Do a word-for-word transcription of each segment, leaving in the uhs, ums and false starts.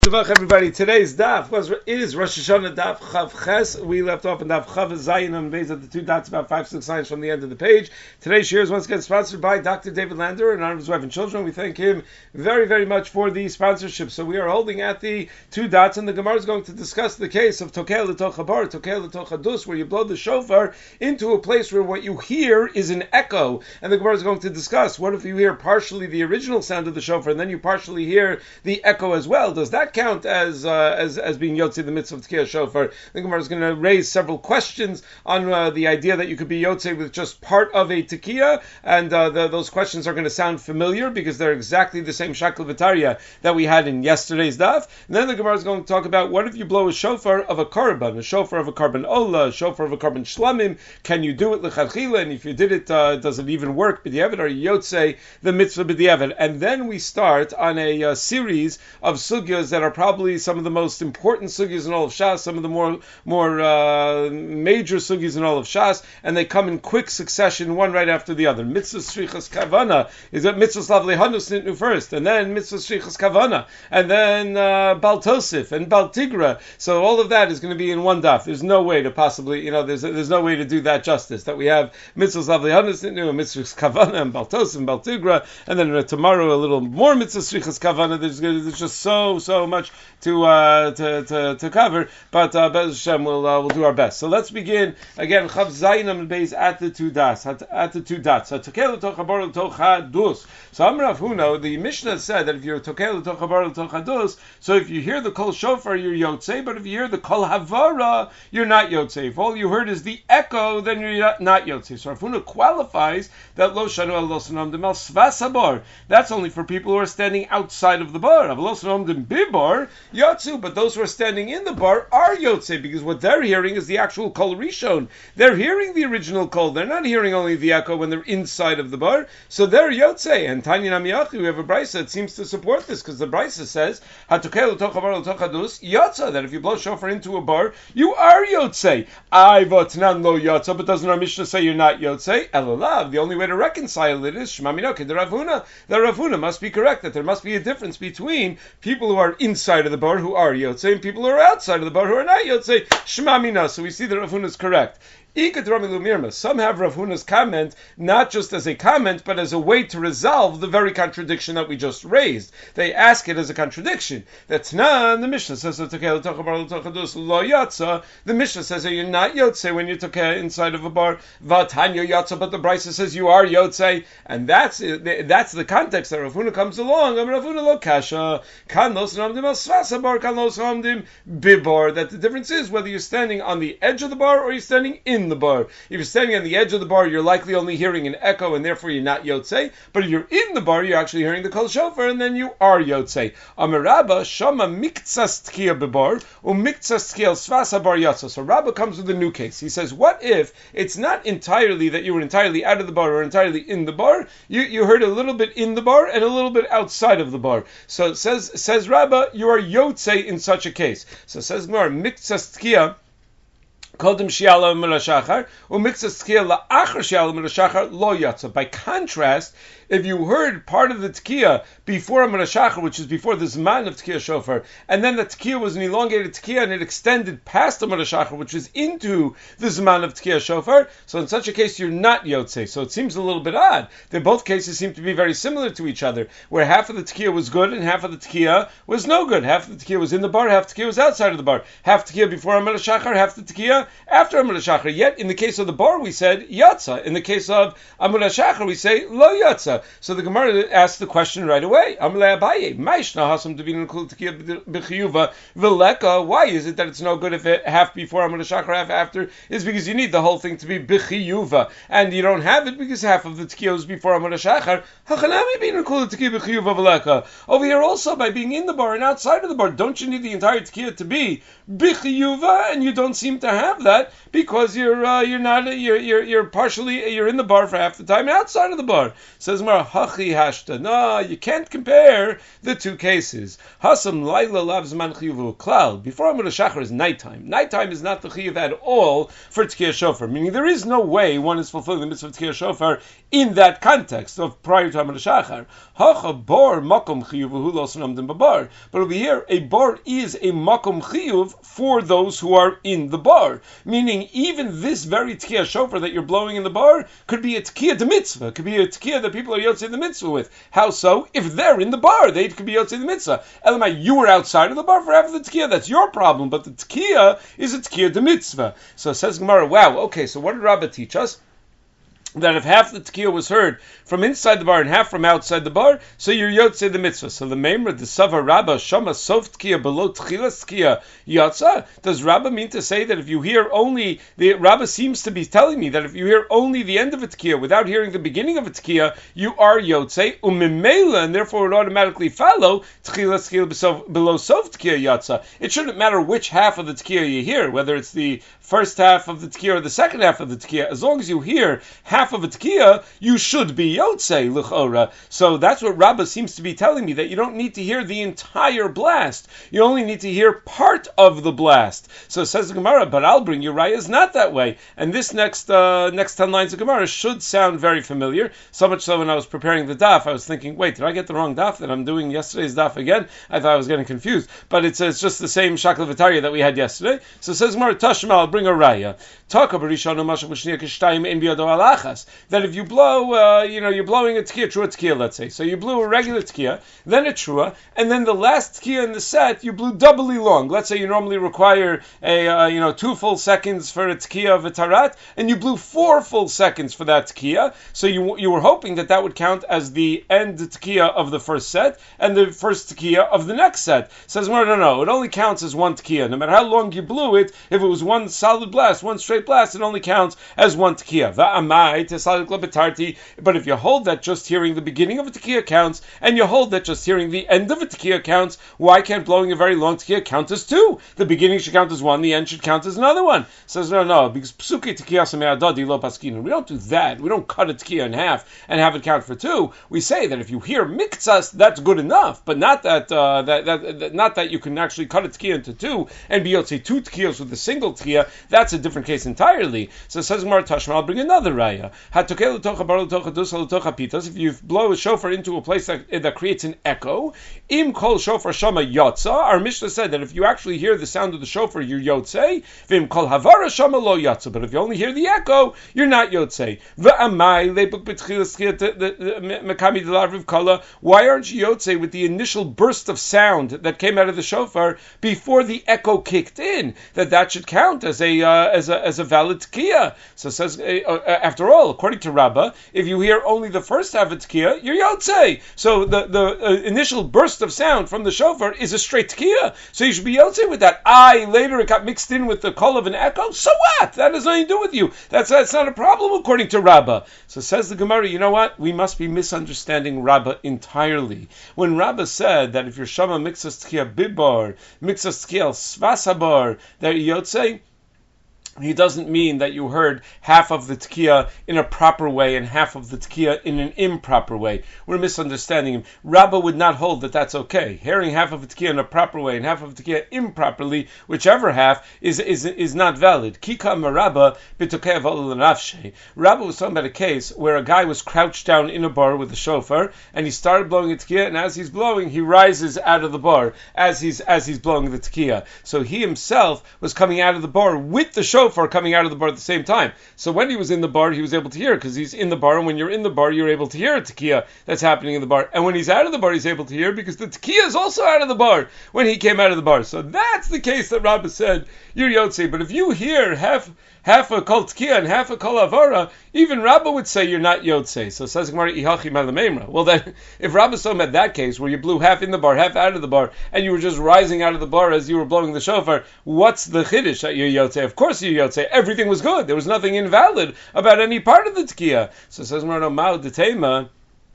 Tavach, everybody. Today's daf was is Rosh Hashanah daf Chav Ches. We left off in daf Chav Zayin on base at the two dots about five six lines from the end of the page. Today's shir is once again sponsored by Doctor David Lander in honor of his wife and children. We thank him very very much for the sponsorship. So we are holding at the two dots, and the Gemara is going to discuss the case of Tokel L'Toch Habar, Tokel L'Toch Hadus, where you blow the shofar into a place where what you hear is an echo. And the Gemara is going to discuss what if you hear partially the original sound of the shofar and then you partially hear the echo as well. Does that count as uh, as as being Yotzei the mitzvah of Tkiyah Shofar? The Gemara is going to raise several questions on uh, the idea that you could be Yotzei with just part of a Tkiyah, and uh, the, those questions are going to sound familiar because they're exactly the same Shakel V'Tarya that we had in yesterday's daf. And then the Gemara is going to talk about what if you blow a shofar of a korban, a shofar of a korban ola, a shofar of a korban shlamim. Can you do it l'chadchila? And if you did it, uh, does it even work b'diavad? Are you Yotzei the mitzvah b'diavad? And then we start on a uh, series of sugyas that are probably some of the most important sugyas in all of Shas, some of the more more uh, major sugyas in all of Shas, and they come in quick succession, one right after the other. Mitzvah Shrichas Kavana is that Mitzvah Slavli Hanus Nitnu first, and then Mitzvah Shrichas Kavana, and then uh, Bal Tosif and Bal Tigra. So all of that is going to be in one daf. There's no way to possibly, you know, there's there's no way to do that justice. That we have Mitzvah Slavli Hanus Nitnu and Mitzvah Kavana and Bal Tosif and Bal Tigra, and then uh, tomorrow a little more Mitzvah Shrichas Kavana. There's, there's just so so much to uh, to, to to cover, but uh, Bez Hashem will uh, will do our best. So let's begin again. Chav Zayin Amud Beis at the two dots. At the two dots. So Tokel L'Toch Habar L'Toch Hadus. So Amar Rav Huna, the Mishnah said that if you're Tokel L'Toch Habar L'Toch Hadus, so if you hear the Kol Shofar, you're Yotzei, but if you hear the Kol Havara, you're not Yotzei. If all you heard is the echo, then you're not, not Yotzei. So Rav Huna qualifies that Lo Shanu El Lo Sanam Dem El Svas Habar. That's only for people who are standing outside of the bar. Av Lo Sanam Dem Bibar Yotzu, but those who are standing in the bar are Yotzei, because what they're hearing is the actual Kol Rishon. They're hearing the original Kol. They're not hearing only the echo when they're inside of the bar. So they're Yotzei. And Tanya Namiyachi, we have a brisa that seems to support this, because the brisa says, Hatokel L'Toch Habar L'Toch Hadus Yotza, that if you blow shofar into a bar, you are Yotzei. I votnan lo Yotza, but doesn't our Mishnah say you're not Yotzei? Elalav. The only way to reconcile it is Shema Minoke the Rav Huna. The Rav Huna must be correct, that there must be a difference between people who are inside of the bar who are Yotzei and people who are outside of the bar who are not Yotzei. Shema Mina. So we see that Rav Huna is correct. Some have Rav Huna's comment not just as a comment, but as a way to resolve the very contradiction that we just raised. They ask it as a contradiction. That's not the Mishnah says the Mishnah says that you're not Yotzei when you're Tokeh inside of a bar. Vatanya Yotza, but the Brisa says you are Yotzei, and that's that's the context that Rav Huna comes along. Rav Huna lo kasha kan lo sanamdim al svasa bar kan lo sanamdim bibar. That the difference is whether you're standing on the edge of the bar or you're standing in the bar. If you're standing on the edge of the bar, you're likely only hearing an echo, and therefore you're not Yotzei. But if you're in the bar, you're actually hearing the Kol Shofar, and then you are Yotzei. Amar Rabba Shama Miktsas Tkiya Bebar or Miktsas Tkiya Svasa Bar Yatsa. So Rabba comes with a new case. He says, what if it's not entirely that you were entirely out of the bar or entirely in the bar? You you heard a little bit in the bar and a little bit outside of the bar. So it says says Rabba, you are Yotzei in such a case. So it says Gemara Miktsas Tkiya Kodim Shiala Mirashachar, or Mixas Tkiya La'achar Shiala Mirashachar Lo Yatsa. By contrast, if you heard part of the Tkiya before Amar Shachar, which is before the Zman of Tkiya Shofar, and then the Tkiya was an elongated Tkiya and it extended past Amar Shachar, which is into the Zman of Tkiya Shofar, so in such a case you're not Yotzei. So it seems a little bit odd. They both cases seem to be very similar to each other, where half of the Tkiya was good and half of the Tkiya was no good. Half of the Tkiya was in the bar, half the Tkiya was outside of the bar. Half Tkiya before Amar Shachar, half the Tkiya after Amar Shachar. Yet in the case of the bar we said Yatsa. In the case of Amar Shachar we say Lo Yatsa. So the Gemara asks the question right away. Why is it that it's no good if it half before Amar Shachar, half after? Is because you need the whole thing to be b'chiyuva, and you don't have it because half of the Tkiya was before Amar Shachar. Over here also, by being in the bar and outside of the bar, don't you need the entire Tkiya to be b'chiyuva? And you don't seem to have that because you're uh, you're not you're you're you're partially you're in the bar for half the time and outside of the bar. Says Gemara, hachi hashta. No, you can't compare the two cases. Hasam laila lav zman chiyuv klal. Before Amud Shachar is nighttime. Nighttime is not the chiyuv at all for Tkiyah Shofar. Meaning there is no way one is fulfilling the mitzvah of Tkiyah Shofar in that context of prior to Amud Shachar. Hacha bor makom chiyuv hu lo sanamdim babar. But over here, a bar is a makom chiyuv for those who are in the bar. Meaning even this very Tkiyah Shofar that you're blowing in the bar could be a Tkiyah de mitzvah. Could be a Tkiyah that people are yotzei the mitzvah with. How so? If they're in the bar, they could be yotzei the mitzvah. Elamai, you were outside of the bar for having the Tkiyah. That's your problem. But the Tkiyah is a Tkiyah de mitzvah. So says Gemara, wow, okay, so what did Rabbah teach us? That if half the Tkiyah was heard from inside the bar and half from outside the bar, so you're yotzei the mitzvah. So the Meimer, the Sava Rabbah, Shama Sof Tkiyah below Tchilas Tkiyah Yatsa. Does Rabbah mean to say that if you hear only, the Rabbah seems to be telling me that if you hear only the end of a Tkiyah without hearing the beginning of a Tkiyah, you are yotzei, umimela, and therefore it would automatically follow Tchilas Tkiyah below Sof Tkiyah Yatsa. It shouldn't matter which half of the Tkiyah you hear, whether it's the first half of the Tkiyah or the second half of the Tkiyah. As long as you hear half of a Tkiyah, you should be yotzei l'chora. So that's what Rabbah seems to be telling me, that you don't need to hear the entire blast. You only need to hear part of the blast. So it says the Gemara, but I'll bring you raya is not that way. And this next uh, next ten lines of Gemara should sound very familiar. So much so when I was preparing the daf, I was thinking, wait, did I get the wrong daf that I'm doing yesterday's daf again? I thought I was getting confused. But it's, it's just the same shakal v'tarya that we had yesterday. So it says Gemara, Tashma, I'll bring a raya. That if you blow, uh, you know, you're blowing a tkiyah, trua tkiyah, let's say. So you blew a regular tkiyah, then a trua, and then the last tkiyah in the set, you blew doubly long. Let's say you normally require a, uh, you know, two full seconds for a tkiyah of a tarat, and you blew four full seconds for that tkiyah. So you you were hoping that that would count as the end tkiyah of the first set, and the first tkiyah of the next set. Says, no, no, no, it only counts as one tkiyah. No matter how long you blew it, if it was one solid blast, one straight blast, it only counts as one tkiyah. Va'amai tesalik lebetarti. But if you hold that just hearing the beginning of a tkiyah counts, and you hold that just hearing the end of a tkiyah counts, why can't blowing a very long tkiyah count as two? The beginning should count as one, the end should count as another one. Says, no, no, because psuki tkiyah same'adadi lo paskinu. We don't do that. We don't cut a tkiyah in half and have it count for two. We say that if you hear miktsas, that's good enough, but not that, uh, that, that, that not that you can actually cut a tkiyah into two and be able to say two tkiyahs with a single tkiyah. That's a different case entirely. So it says Gemara Tashma, I'll bring another raya. If you blow a shofar into a place that, that creates an echo, im kol shofar shama yotza. Our Mishnah said that if you actually hear the sound of the shofar, you're yotzei. Vim kol havara shama lo yotza. But if you only hear the echo, you're not yotzei. Why aren't you yotzei with the initial burst of sound that came out of the shofar before the echo kicked in? That that should count as a uh, as a as a valid tkiyah. So it says, uh, after all, according to Rabbah, if you hear only the first half of tkiyah, you're yotzei. So the the uh, initial burst of sound from the shofar is a straight tkiyah. So you should be yotzei with that. I later it got mixed in with the call of an echo. So what? That has nothing to do with you. That's that's not a problem according to Rabbah. So says the Gemara, you know what? We must be misunderstanding Rabbah entirely. When Rabbah said that if your shama mixas tkiyah bibar, mixas tkiyah svasabar, that yotzei, he doesn't mean that you heard half of the tkiyah in a proper way and half of the tkiyah in an improper way. We're misunderstanding him. Rabbah would not hold that that's okay. Hearing half of the tkiyah in a proper way and half of the tkiyah improperly, whichever half, is is is not valid. Kika marabba b'tokeh v'ol. Rabbah was talking about a case where a guy was crouched down in a bar with a shofar and he started blowing a tkiyah, and as he's blowing, he rises out of the bar as he's as he's blowing the tkiyah. So he himself was coming out of the bar with the shofar for coming out of the bar at the same time. So when he was in the bar, he was able to hear, because he's in the bar, and when you're in the bar, you're able to hear a tkiyah that's happening in the bar. And when he's out of the bar, he's able to hear, because the tkiyah is also out of the bar when he came out of the bar. So that's the case that Rabbah said, you're yotzei. But if you hear half half a kol tkiyah and half a kol avara, even Rabbah would say you're not yotzei. So says Gemara, ihachi malameimra. Well then, if Rabbah saw him at that case, where you blew half in the bar, half out of the bar, and you were just rising out of the bar as you were blowing the shofar, what's the chiddush that you're yotzei? Of course you're yotzei. Everything was good. There was nothing invalid about any part of the tkiyah. So says Gemara, no ma'u detema.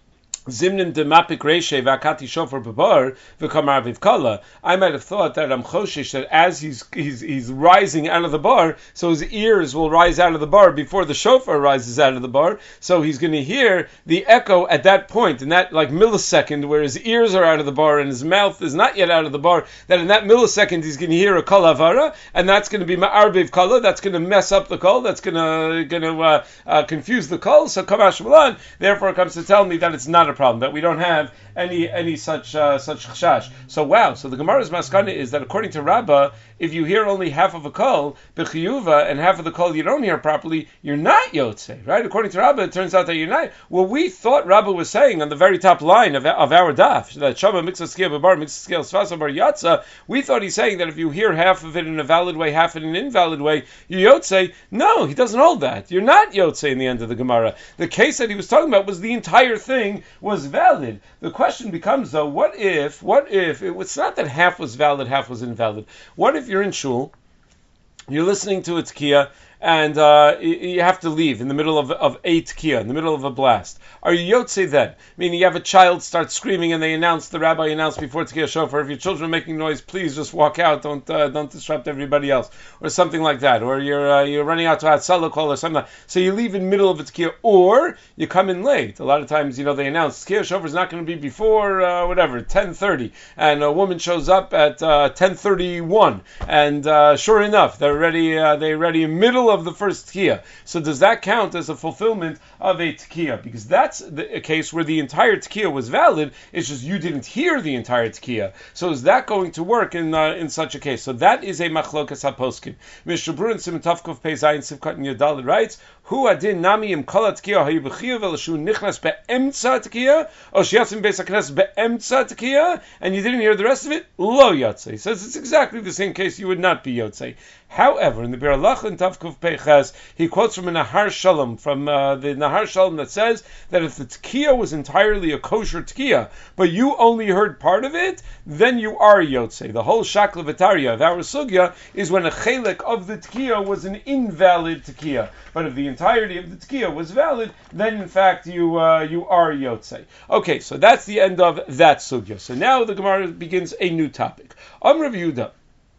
Zimnim demapik reshe vakati shofar babar v'kamar vivkala. I might have thought that I'm choshish that as he's he's he's rising out of the bar, so his ears will rise out of the bar before the shofar rises out of the bar. So he's going to hear the echo at that point, in that like millisecond where his ears are out of the bar and his mouth is not yet out of the bar. That in that millisecond he's going to hear a kol havara, and that's going to be ma'ar vivkala. That's going to mess up the kol. That's going to going to uh, uh, confuse the kol. So kamash malan. Therefore, it comes to tell me that it's not a problem, that we don't have any any such uh, such chashash. So wow, so the Gemara's maskana is that according to Rabbah, if you hear only half of a kol, b'chiyuva, and half of the kol you don't hear properly, you're not yotzei, right? According to Rabbah, it turns out that you're not. Well, we thought Rabbah was saying on the very top line of, of our daf, that Shama mixes scale babar, mixes scale svasa bar yatsa, we thought he's saying that if you hear half of it in a valid way, half in an invalid way, you're yotzei. No, he doesn't hold that. You're not yotzei in the end of the Gemara. The case that he was talking about was the entire thing was valid. The question becomes, though, what if, what if, it was not that half was valid, half was invalid. What if you're in shul, you're listening to a tkiya, and uh, you have to leave in the middle of, of a tkiya, in the middle of a blast? Are you yotzei then? Meaning you have a child start screaming and they announce, the rabbi announced before tkiya shofar, if your children are making noise, please just walk out, don't uh, don't disrupt everybody else, or something like that. Or you're uh, you're running out to Hatzalah call or something like that. So you leave in the middle of a tkiya, or you come in late. A lot of times, you know, they announce tkiya shofar is not going to be before, uh, whatever, ten thirty, and a woman shows up at uh, ten thirty-one, and uh, sure enough, they're ready, uh, they're ready in the middle of the first tkiya. So does that count as a fulfillment of a tkiya? Because that's the, a case where the entire tkiya was valid, it's just you didn't hear the entire tkiya. So is that going to work in uh, in such a case? So that is a machlokas haposkim. Mishnah Berurah in Siman Tavkuf Pei Zayin Sivkat Yadal writes, Hu adin nami im kol tkiya hayu b'chiyuv elashu nichnas be'emtza tkiya or shiyatzim beis haknes be'emtza tkiya, and you didn't hear the rest of it, lo yotzei. He says it's exactly the same case, you would not be yotzei. However, in the Bir Halach and Tavkuf Peiches, he quotes from a Nahar Shalom, from uh, the Nahar Shalom, that says that if the tkiya was entirely a kosher tkiya, but you only heard part of it, then you are yotzei. The whole shakla v'tarya of our sugya is when a chelek of the tkiya was an invalid tkiya, but if the entirety of the tkiya was valid, then in fact you uh, you are yotzei. Okay, so that's the end of that sugya. So now the Gemara begins a new topic. Am Rav Yehuda.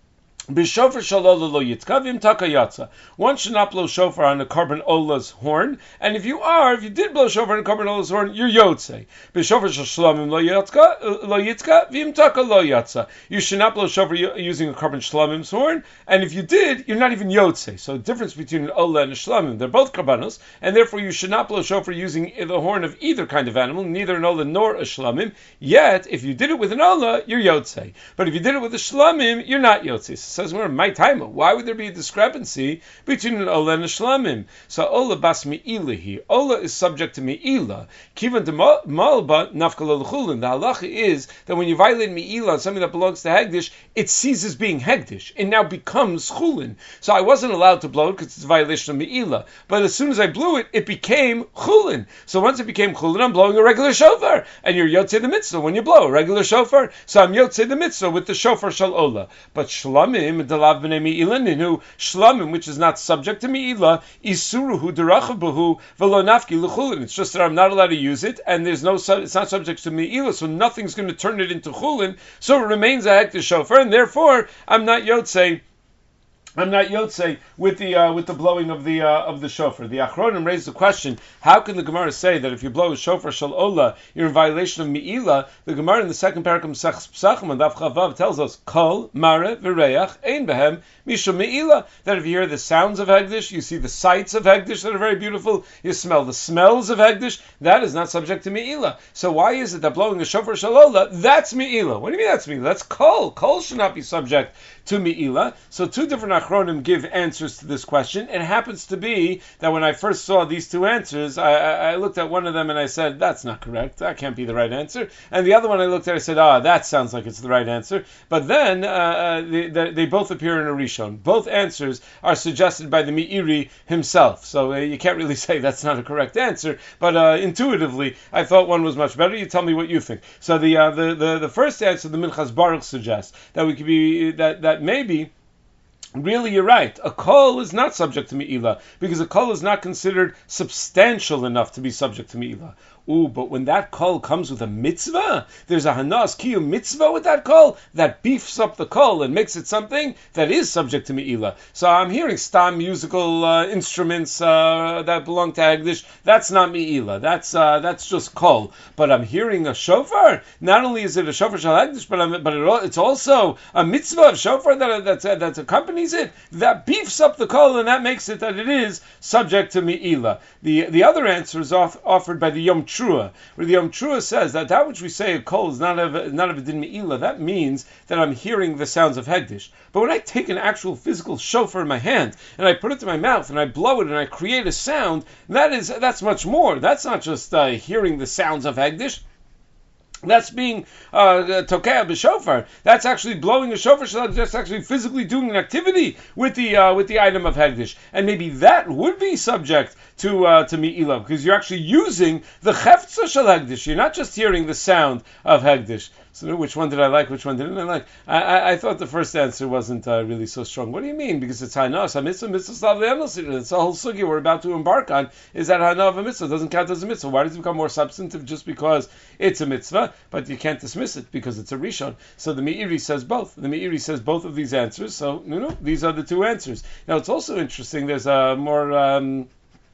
B'shofar shalola lo yitzka v'im takayatza. One should not blow shofar on a carbon ola's horn, and if you are, if you did blow shofar on a carbon ola's horn, you're yotzei. B'shofar shlamim lo yitzka lo yitzka v'im taka lo yatza. You should not blow shofar using a carbon shlamim's horn, and if you did, you're not even yotzei. So the difference between an ola and a shlamim, they're both karbanos, and therefore you should not blow shofar using the horn of either kind of animal, neither an ola nor a shlamim. Yet, if you did it with an ola, you're yotzei. But if you did it with a shlamim, you're not yotzei. Says we're my time. Why would there be a discrepancy between an ola and a shlamim? So ola bas mi'ilahi. Ola is subject to mi'ilah. Kivan de malba nafkal l'chulin. The halacha is that when you violate mi'ilah on something that belongs to hegdish, it ceases being hegdish. It now becomes chulin. So I wasn't allowed to blow it because it's a violation of mi'ilah. But as soon as I blew it, it became chulin. So once it became chulin, I'm blowing a regular shofar, and you're yotzei the mitzvah when you blow a regular shofar. So I'm yotzei the mitzvah with the shofar shal ola. But shlamim delav b'nei mi'ilah ninu, shlamim, which is not subject to mi'ilah, isuruhu derachav b'hu v'lo nafki l'chulin. It's just that I'm not allowed to use it, and there's no, it's not subject to mi'ilah, so nothing's going to turn it into chulin, so it remains a hektish shofar, and therefore I'm not yotzei. I'm not yotzei with the uh, with the blowing of the uh, of the shofar. The Achronim raised the question: how can the Gemara say that if you blow a shofar shal ola, you're in violation of mi'ilah? The Gemara in the second paragraph Pesach Pesachim on Daf Chavav tells us: Kol mare v'reach ein behem mishum mi'ilah. That if you hear the sounds of hegdish, you see the sights of hegdish that are very beautiful, you smell the smells of hegdish, that is not subject to mi'ilah. So why is it that blowing a shofar shal ola, that's mi'ilah? What do you mean that's mi'ilah? That's kol. Kol should not be subject to mi'ilah. So two different Achronim give answers to this question. It happens to be that when I first saw these two answers, I, I, I looked at one of them and I said, that's not correct. That can't be the right answer. And the other one I looked at, I said, ah, that sounds like it's the right answer. But then uh, they, they, they both appear in a Rishon. Both answers are suggested by the Meiri himself. So uh, you can't really say that's not a correct answer. But uh, intuitively, I thought one was much better. You tell me what you think. So the uh, the, the the first answer, the Minchas Baruch suggests that we could be that that maybe. Really, you're right. A kol is not subject to mi'ilah because a kol is not considered substantial enough to be subject to mi'ilah. Ooh, but when that kol comes with a mitzvah, there's a hanas kiyum mitzvah with that kol that beefs up the kol and makes it something that is subject to me'ilah. So I'm hearing stam musical uh, instruments uh, that belong to Hegdish. That's not me'ilah. That's uh, that's just kol. But I'm hearing a shofar. Not only is it a shofar shel Hegdish, but I'm, but it, it's also a mitzvah of shofar that that uh, that accompanies it. That beefs up the kol and that makes it that it is subject to me'ilah. The the other answer is off, offered by the Yom Trua, where the Yom Trua says that that which we say a kol is not of not of a din me'ilah. That means that I'm hearing the sounds of Hegdish. But when I take an actual physical shofar in my hand and I put it to my mouth and I blow it and I create a sound, that is that's much more. That's not just uh, hearing the sounds of Hegdish. That's being uh, tokea b'shofar. That's actually blowing a shofar. That's actually physically doing an activity with the uh, with the item of hegdish, and maybe that would be subject to uh, to me'ilah because you're actually using the cheftza shel hegdish. You're not just hearing the sound of hegdish. So which one did I like? Which one didn't I like? I, I, I thought the first answer wasn't uh, really so strong. What do you mean? Because it's hanas, a mitzvah, mitzvah slav le'enos. It's a whole sugi we're about to embark on. Is that hana of a mitzvah? It doesn't count as a mitzvah. Why does it become more substantive just because it's a mitzvah? But you can't dismiss it because it's a rishon. So the Meiri says both. The Meiri says both of these answers. So you know these are the two answers. Now it's also interesting. There's a more um,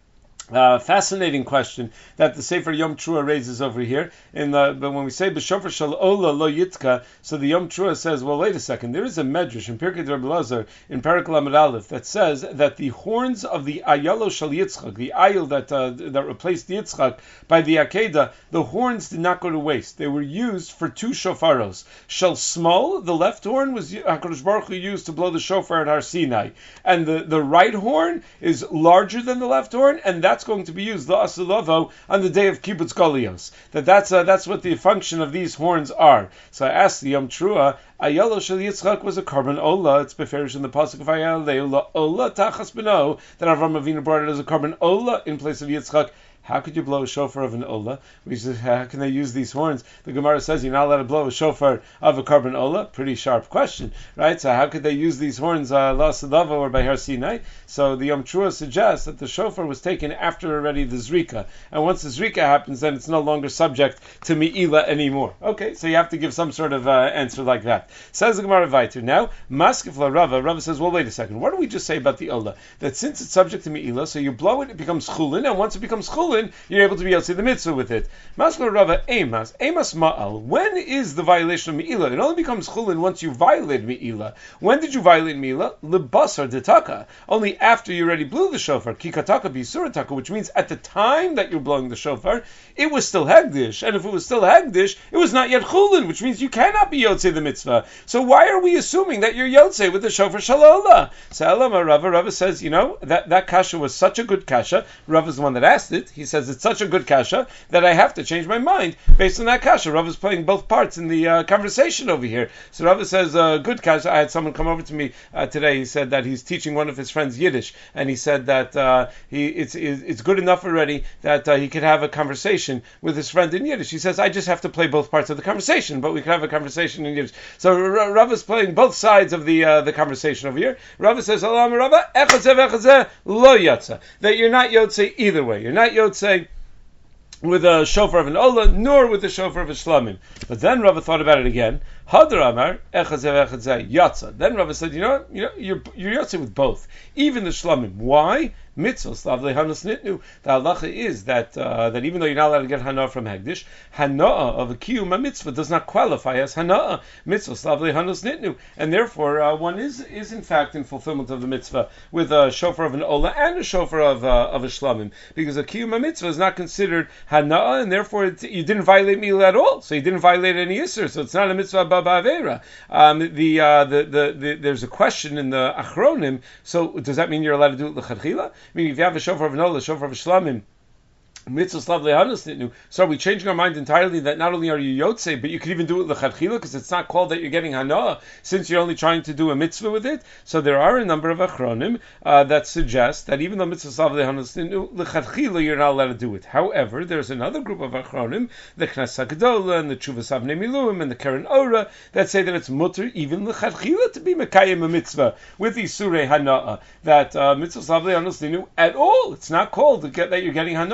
Uh, fascinating question that the Sefer Yom Trua raises over here. In the, but when we say b'shofar shel ola lo yitka, so the Yom Trua says, well, wait a second. There is a medrash in Pirkei Rabbi Lazar in Perek Lamed Aleph that says that the horns of the ayalo shel Yitzchak, the ayil that uh, that replaced Yitzchak by the Akedah, the horns did not go to waste. They were used for two shofaros. Shel small, the left horn was HaKadosh Baruch Hu used to blow the shofar at Har Sinai, and the, the right horn is larger than the left horn, and that that's going to be used la'asulavo on the day of Kibbutz Golios. That that's uh, that's what the function of these horns are. So I asked the Yom Trua, Ayalo shel Yitzchak was a carbon ola. It's beferish in the pasuk of Ayalo ola tachas beno that Avram Avinu brought it as a carbon ola in place of Yitzchak. How could you blow a shofar of an ola? We said, how can they use these horns? The Gemara says you're not allowed to blow a shofar of a carbon ola. Pretty sharp question, right? So how could they use these horns uh, la Sadava or by Har Sinai? So the Yom Trua suggests that the shofar was taken after already the zrika, and once the zrika happens, then it's no longer subject to me'ilah anymore. Okay, so you have to give some sort of uh, answer like that. Says the Gemara Vayter. Now, Maskif la Rava. Rava says, well, wait a second. What do we just say about the ola? That since it's subject to me'ilah, so you blow it, it becomes chulin, and once it becomes chulin, you're able to be able to see the mitzvah with it. Maskul Rava Emas, Emas Ma'al. When is the violation of Me'ilah? It only becomes chulin once you violate Me'ilah. When did you violate Me'ilah? Lebasar detaka. Only after you already blew the shofar. Kikataka bisurataka, which means at the time that you're blowing the shofar, it was still hegdish. And if it was still hegdish, it was not yet chulin, which means you cannot be yotzei the mitzvah. So why are we assuming that you're yotzei with the shofar shalola? So Elama Rava, Rava says, you know, that, that kasha was such a good kasha. Rava's the one that asked it. He says it's such a good kasha that I have to change my mind based on that kasha. Rav is playing both parts in the uh, conversation over here. So Rav says, uh, good kasha. I had someone come over to me uh, today. He said that he's teaching one of his friends Yiddish, and he said that uh, he it's it's good enough already that uh, he could have a conversation with his friend in Yiddish. He says, I just have to play both parts of the conversation, but we can have a conversation in Yiddish. So Rav is playing both sides of the uh, the conversation over here. Rav says, Alam Rava, echazeh vechazeh lo yatsa. That you're not yotzei either way. You're not yotzei with a shofar of an ola, nor with the shofar of a shlamim. But then Rava thought about it again. Hadar Amar echazeh echazeh yatsa. Then Rava said, you know what? You know, you're you're yotzei with both, even the shlamim. Why? Mitzvah slav lehanos nitnu. The halacha is that uh, that even though you're not allowed to get hana from hegdish, hana of a kiyum mitzvah does not qualify as hana mitzvah slav lehanos nitnu, and therefore uh, one is is in fact in fulfillment of the mitzvah with a shofar of an ola and a shofar of uh, of a shlamim, because a kiyum mitzvah is not considered hana, and therefore it, you didn't violate me'ilah at all, so you didn't violate any isser, so it's not a mitzvah ba'avera. Um, the, uh, the, the the there's a question in the achronim. So does that mean you're allowed to do it l'chadchila? I mean, if you have a shofar of an ola, a shofar of a shlamim, mitzvah slav lehanos nitnu. So are we changing our mind entirely that not only are you yotzei, but you can even do it l'chadchila because it's not called that you're getting hana since you're only trying to do a mitzvah with it? So there are a number of achronim uh, that suggest that even though mitzvah slav lehanos nitnu, l'chadchila you're not allowed to do it. However, there's another group of achronim, the Knesset Gedola and the Tshuvas Avnei Miluim and the Keren Ora, that say that it's mutter even l'chadchila to be mekayim a mitzvah with the surei hana, that uh, mitzvah slav lehanos nitnu at all. It's not called to get that you're getting hana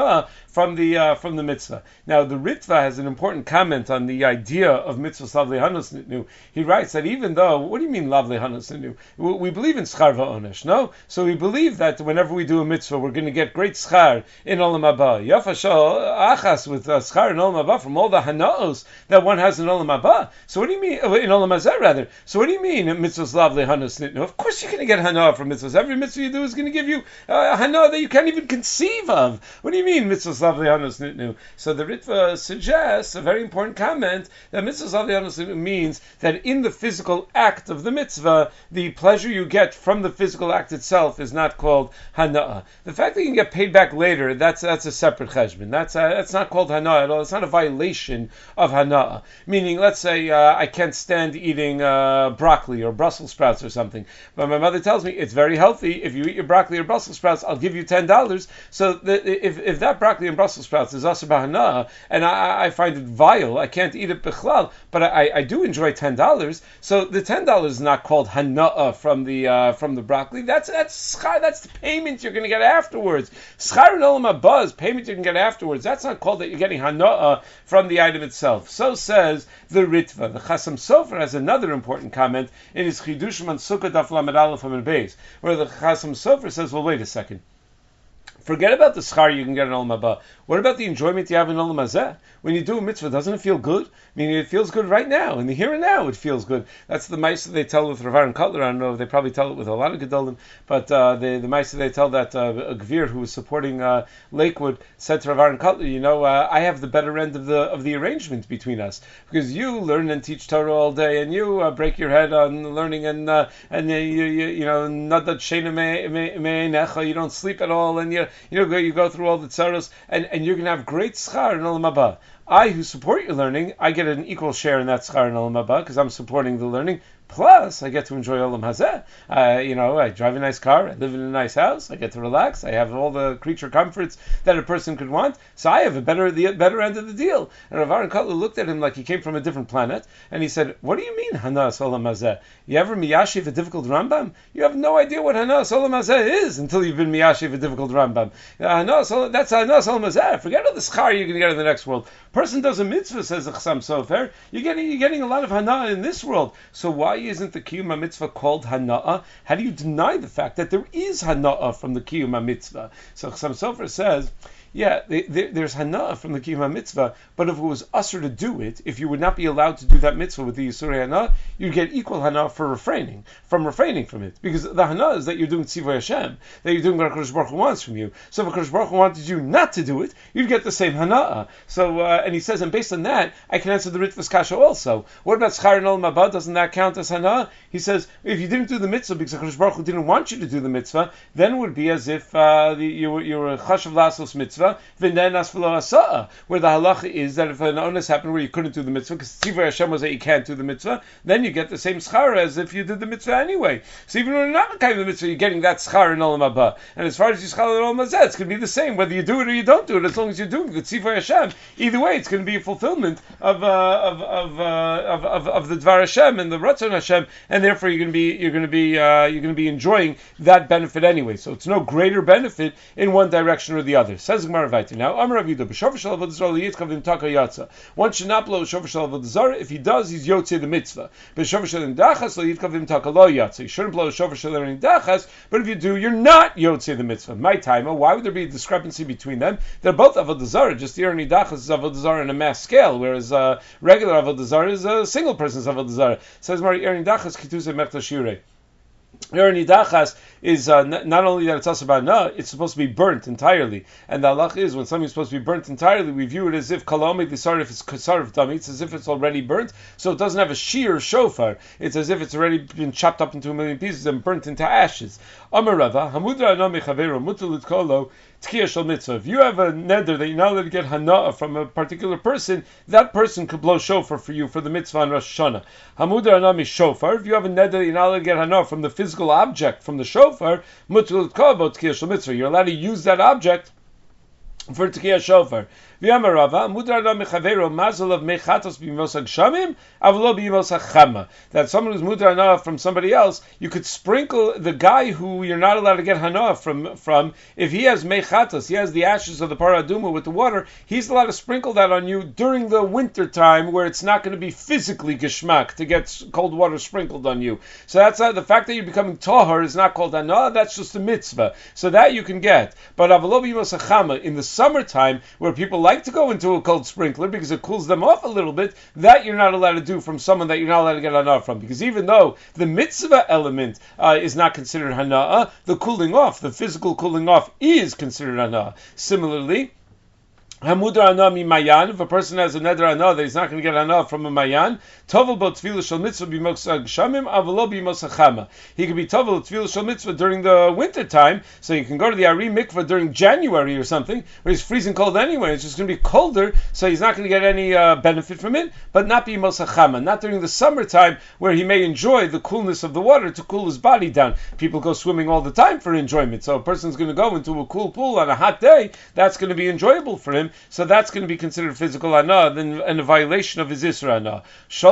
from the uh, from the mitzvah. Now the Ritva has an important comment on the idea of mitzvahs lav lehanos nitnu. He writes that even though, what do you mean lav lehanos nitnu? We believe in schar va'onesh, no? So we believe that whenever we do a mitzvah, we're going to get great schar in olam haba. Yafa shal achas with uh, schar in olam haba from all the hanaos that one has in olam haba. So what do you mean in olam hazeh rather? So what do you mean mitzvahs lav lehanos nitnu? Of course you're going to get hana from mitzvahs. Every mitzvah you do is going to give you uh, hana that you can't even conceive of. What do you mean mitzvahs lav lehanos nitnu? So the Ritva suggests a very important comment that mitzvahs lav lehanos nitnu means that in the physical act of the mitzvah, the pleasure you get from the physical act itself is not called hana'ah. The fact that you can get paid back later, that's that's a separate cheshbon. That's a, that's not called hana'ah at all. It's not a violation of hana'ah. Meaning, let's say uh, I can't stand eating uh, broccoli or Brussels sprouts or something, but my mother tells me it's very healthy. If you eat your broccoli or Brussels sprouts, I'll give you ten dollars. So the, if if that broccoli and Brussels sprouts is asur b'hana'ah, and I, I find it vile, I can't eat it bichlal, but I, I do enjoy ten dollars. So the ten dollars is not called hana'ah from the uh, from the broccoli. That's that's schar. That's the payment you're going to get afterwards. Schar and olam haba is payment you can get afterwards. That's not called that you're getting hana'ah from the item itself. So says the Ritva. The Chasam Sofer has another important comment in his Chidushim on Sukkot Daf Lamed Aleph Amud Beis, where the Chasam Sofer says, "Well, wait a second. Forget about the schar you can get in olam haba. What about the enjoyment you have in olam hazeh? When you do a mitzvah, doesn't it feel good? I mean, it feels good right now. In the here and now, it feels good. That's the ma'aseh they tell with Rav Aaron Kotler. I don't know, they probably tell it with a lot of gedolim, but uh, the, the ma'aseh they tell that uh, a gvir who was supporting uh, Lakewood said to Rav Aaron Kotler, you know, uh, I have the better end of the of the arrangement between us, because you learn and teach Torah all day, and you uh, break your head on learning, and uh, and uh, you, you you know, nadat sheina me'einecha, you don't sleep at all, and you you know you go through all the tzaros, and, and you're going to have great schar in olam haba. I, who support your learning, I get an equal share in that schar in olam haba because I'm supporting the learning. Plus, I get to enjoy olam hazeh. Uh, you know, I drive a nice car, I live in a nice house, I get to relax, I have all the creature comforts that a person could want. So I have a better the better end of the deal. And Rav Aaron Kotler looked at him like he came from a different planet, and he said, "What do you mean hanas olam hazeh? You ever miyashiv a difficult Rambam? You have no idea what hanas olam hazeh is until you've been miyashiv a difficult Rambam. Uh, hanas, that's hanas olam hazeh. Forget all the schar you're going to get in the next world. Person does a mitzvah, says the Chasam Sofer. You're getting you're getting a lot of hana in this world. So why isn't the Kiyum mitzvah called hana'ah? How do you deny the fact that there is hana'ah from the Kiyum mitzvah? So Chasam Sofer says, yeah, there's hana'ah from the Kiyum mitzvah, but if it was usher to do it, if you would not be allowed to do that mitzvah with the Yisurei hana'ah, you'd get equal hana'ah for refraining, from refraining from it. Because the hana'ah is that you're doing Tzivay Hashem, that you're doing what HaKadosh Baruch Hu wants from you. So if HaKadosh Baruch Hu wanted you not to do it, you'd get the same hana'ah. So, uh, and he says, and based on that, I can answer the Ritva's kasha also. What about Schar and Olam Haba? Doesn't that count as hana'ah? He says, if you didn't do the mitzvah because HaKadosh Baruch Hu didn't want you to do the mitzvah, then it would be as if uh, the, you, were, you were a chashav lasos mitzvah, where the halacha is that if an onus happened where you couldn't do the mitzvah, because Tzivay Hashem was that you can't do the mitzvah, then you get the same schar as if you did the mitzvah anyway. So even when you're not kind of the mitzvah, you're getting that schar in Olam Haba. And as far as you schar in Olam Hazeh, it's going to be the same, whether you do it or you don't do it, as long as you're doing the Tzivay Hashem. Either way, it's going to be a fulfillment of uh, of of, uh, of of of the Dvar Hashem and the Ratzon Hashem, and therefore you're going to be you're going to be uh, you're going to be enjoying that benefit anyway. So it's no greater benefit in one direction or the other. Says Gemara Vayter. Now, Amar Rav Yehuda, b'shofar shel avodah zarah liyitchav im taka yatsa. One should not blow shofar shel avodah zarah. If he does, he's yotzei the mitzvah. B'shofar shel nidachas liyitchav im taka lo yatsa. You shouldn't blow shofar shel nidachas, but if you do, you're not yotzei the mitzvah. My timer. Why would there be a discrepancy between them? They're both avodah zarah. Just the nidachas is avodah zarah in a mass scale, whereas uh, regular avodah zarah is a single person's avodah zarah. Says Mari nidachas kituse mechta shirei. Your nidachas is uh, n- not only that it's also about na, it's supposed to be burnt entirely. And the halach is when something's supposed to be burnt entirely, we view it as if kalomik the sar if it's kasar of dami, it's as if it's already burnt, so it doesn't have a sheer shofar. It's as if it's already been chopped up into a million pieces and burnt into ashes. Amar Rava, hamudra anami chavero mutal kolo. If you have a neder that you're not allowed to get hana'ah from a particular person, that person could blow shofar for you for the mitzvah on Rosh Hashanah. Hamudar anami shofar. If you have a neder that you're not allowed to get hana'ah from the physical object, from the shofar, you're allowed to use that object for Tekiah Shofar. V'yamarava, mudar na mechavero mazel of mechatos b'mosag shamim, avlo b'mosag chama. That someone who's mudar na from somebody else, you could sprinkle the guy who you're not allowed to get hana from, from if he has mechatos, he has the ashes of the paraduma with the water, he's allowed to sprinkle that on you during the winter time where it's not going to be physically geshmak to get cold water sprinkled on you. So that's uh, the fact that you're becoming tahar is not called hana, that's just a mitzvah. So that you can get. But avlo b'mosag chama, in the summertime where people like to go into a cold sprinkler because it cools them off a little bit, that you're not allowed to do from someone that you're not allowed to get hana from. Because even though the mitzvah element uh, is not considered hana, the cooling off, the physical cooling off is considered hana. Similarly, Hamudar ana mi mayan. If a person has a neder ana that he's not going to get ana from a mayan, tovel bo tefillah shel mitzvah b'mosag shamim, avlo b'mosag chama. He could be tovel tefillah shel mitzvah during the winter time, so you can go to the Ari mikvah during January or something, where it's freezing cold anyway. It's just going to be colder, so he's not going to get any uh, benefit from it. But not b'mosag chama, not during the summertime, where he may enjoy the coolness of the water to cool his body down. People go swimming all the time for enjoyment, so a person's going to go into a cool pool on a hot day. That's going to be enjoyable for him. So that's going to be considered physical ana and a violation of his isra ana.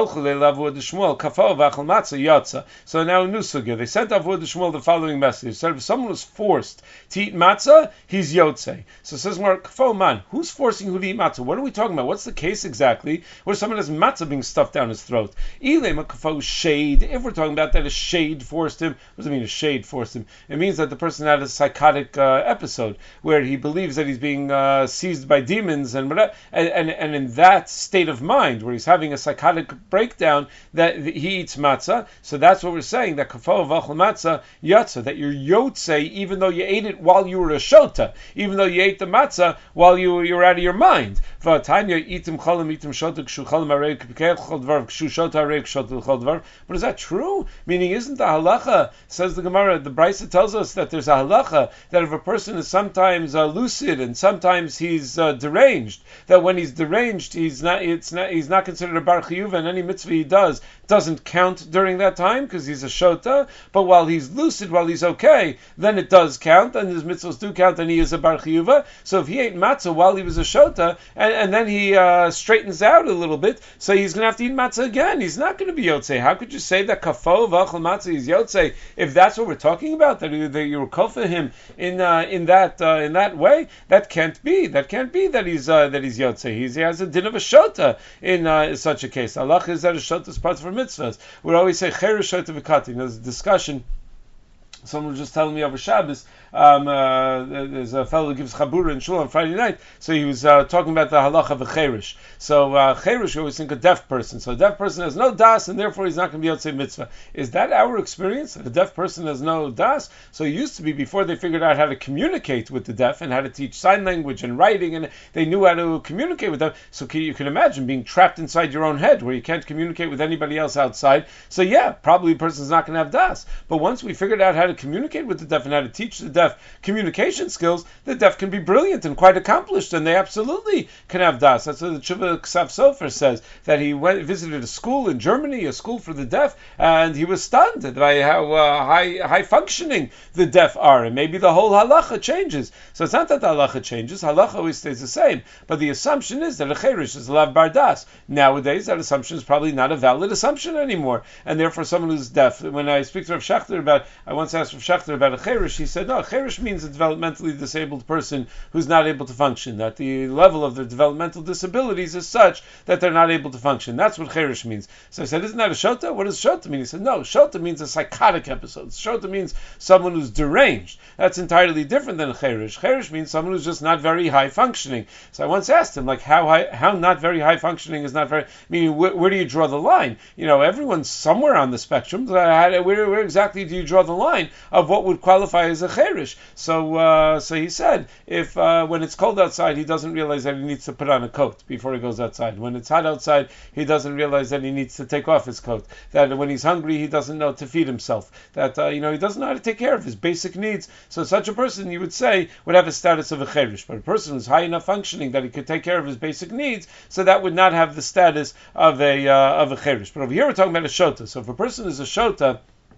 So now in Nusugya, they sent Avud Shmuel the following message. Said if someone was forced to eat matzah, he's yotze. So it says more kafo man. Who's forcing who to eat matzah? What are we talking about? What's the case exactly? Where someone has matzah being stuffed down his throat? Ilem a kafo shade. If we're talking about that a shade forced him, what does it mean a shade forced him? It means that the person had a psychotic uh, episode where he believes that he's being uh, seized by demons and, and and and in that state of mind where he's having a psychotic breakdown that he eats matzah. So that's what we're saying, that kafo v'achol matzah yatza, that you're yotze even though you ate it while you were a shota, even though you ate the matzah while you you were out of your mind. V'atanya itim cholim itim shota kshu cholim arei k'pikei chol dvar kshu shota arei k'shota chol dvar. But is that true? Meaning, isn't the halacha, says the Gemara, the Brisa tells us that there's a halacha that if a person is sometimes uh, lucid and sometimes he's uh, deranged, that when he's deranged, he's not it's not he's not considered a bar chiyuv, and any mitzvah he does doesn't count during that time because he's a shota. But while he's lucid, while he's okay, then it does count, and his mitzvahs do count, and he is a bar chiyuva. So if he ate matzah while he was a shota, and, and then he uh, straightens out a little bit, so he's going to have to eat matzah again. He's not going to be yotzei. How could you say that kafo v'achol matzah is yotzei if that's what we're talking about? That, that you were kofa him in uh, in that uh, in that way? That can't be. That can't be that he's uh, that he's yotzei. He's, he has a din of a shota in uh, such a case. Allah is that a shota is part for mitzvahs. We always say cheresh shota v'kati. There's a discussion. Someone was just telling me over Shabbos, um, uh, there's a fellow who gives chabura in shul on Friday night, so he was uh, talking about the halacha of a cherish. So uh, cherish, you always think a deaf person. So a deaf person has no das, and therefore he's not going to be able to say mitzvah. Is that our experience? A deaf person has no das? So it used to be before they figured out how to communicate with the deaf and how to teach sign language and writing, and they knew how to communicate with them. So you can imagine being trapped inside your own head where you can't communicate with anybody else outside. So yeah, probably a person's not going to have das. But once we figured out how to communicate with the deaf and how to teach the deaf communication skills, the deaf can be brilliant and quite accomplished, and they absolutely can have das. That's what the Tshuva Ksav Sofer says, that he went visited a school in Germany, a school for the deaf, and he was stunned by how uh, high high functioning the deaf are, and maybe the whole halacha changes. So it's not that the halacha changes, halacha always stays the same, but the assumption is that a cherish is a lav bar das. Nowadays, that assumption is probably not a valid assumption anymore, and therefore someone who's deaf, when I speak to Rav Schachter about, I once asked Rav Schachter about a cherish, he said, no, a cherish means a developmentally disabled person who's not able to function, that the level of their developmental disabilities is such that they're not able to function. That's what cherish means. So I said, isn't that a shota? What does shota mean? He said, no, shota means a psychotic episode. Shota means someone who's deranged. That's entirely different than a cherish. Cherish means someone who's just not very high functioning. So I once asked him, like, how high, how not very high functioning is not very, meaning where, where do you draw the line? You know, everyone's somewhere on the spectrum. Where, where exactly do you draw the line of what would qualify as a cherish? So, uh, so he said, if uh, when it's cold outside, he doesn't realize that he needs to put on a coat before he goes outside. When it's hot outside, he doesn't realize that he needs to take off his coat. That when he's hungry, he doesn't know to feed himself. That uh, you know, he doesn't know how to take care of his basic needs. So such a person, you would say, would have a status of a cherish. But a person who's high enough functioning that he could take care of his basic needs, so that would not have the status of a uh, of a cherish. But over here, we're talking about a shota. So if a person is a shota,